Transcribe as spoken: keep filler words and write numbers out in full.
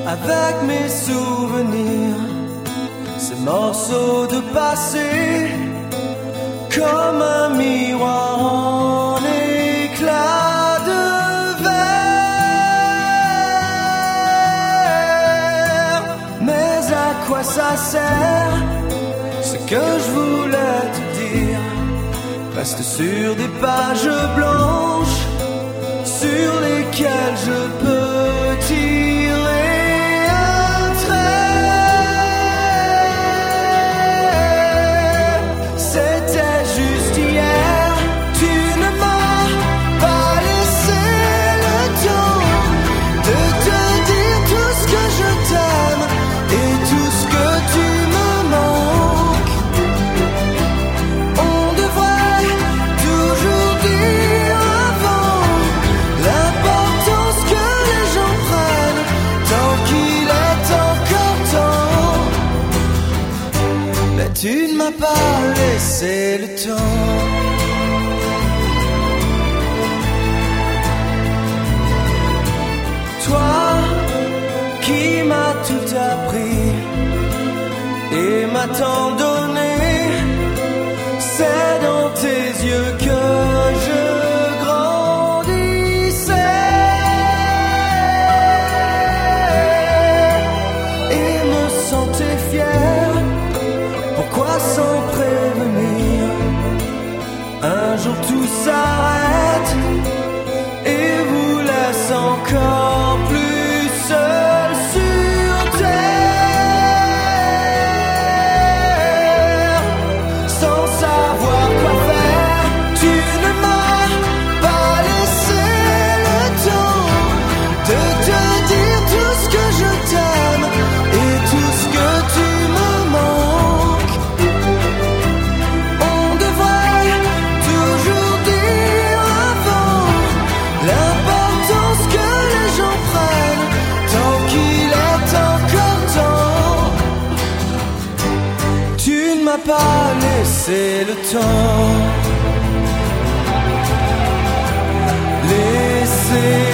avec mes souvenirs, ces morceaux de passé, comme un miroir en éclat de verre. Mais à quoi ça sert? Ce que je voulais te dire reste sur des pages blanches sur lesquelles je peux tirer un trait. C'était juste hier, tu ne m'as pas laissé le temps de te dire tout ce que je t'aime et tout ce que tu me manques. On devrait toujours dire avant l'importance que les gens prennent tant qu'il est encore temps. Mais tu ne m'as pas laissé le temps. Toi qui m'as tout appris et m'as tant donné, c'est dans tes yeux que je grandissais et me sentais fier. Pourquoi sans prévenir? Un jour tout s'arrête et vous laisse encore plus seul sur terre, sans savoir quoi faire. Tu ne m'as pas laissé le temps de te dire tout ce que je t'aime et tout ce que tu me manques. On devrait toujours dire avant l'importance que les gens prennent tant qu'il est encore temps. Tu ne m'as pas laissé le temps. Laissé